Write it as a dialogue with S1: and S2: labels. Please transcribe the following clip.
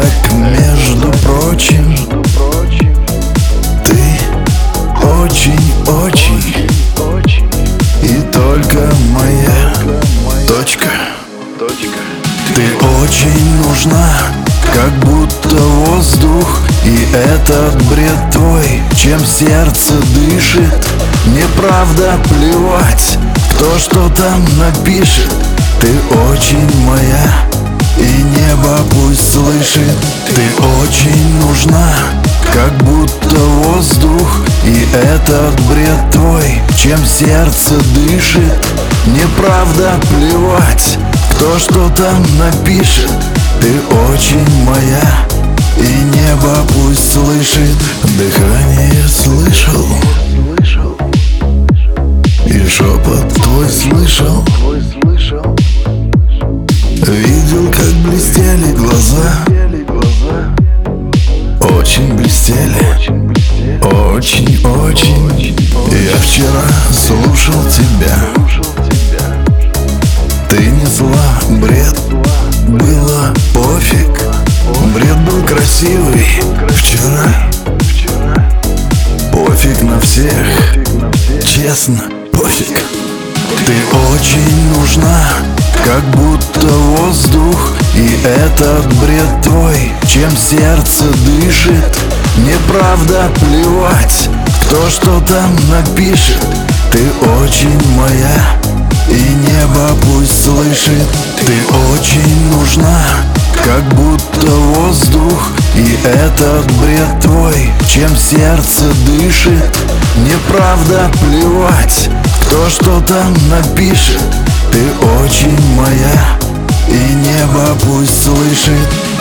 S1: так, между прочим, ты очень-очень и только моя точка. Ты очень нужна, как будто воздух. И этот бред твой, чем сердце дышит. Мне правда плевать, кто что там напишет. Ты очень моя, и небо пусть слышит. Ты очень нужна, как будто воздух. И этот бред твой, чем сердце дышит. Мне правда плевать, кто что там напишет. Ты очень моя, и небо пусть слышит. Дыхание слышал, и шепот твой слышал. Видел, как блестели глаза. Очень блестели, очень-очень. Я вчера слушал тебя. Ты несла бред, было пофиг. Бред был красивый вчера. Пофиг на всех, честно, пофиг. Ты очень нужна, как будто воздух. И этот бред твой, чем сердце дышит. Мне правда плевать, кто что там напишет. Ты очень моя, и небо пусть слышит. Ты очень нужна, как будто воздух. И этот бред твой, чем сердце дышит. Мне правда плевать, кто что там напишет. Ты очень моя, и небо пусть слышит.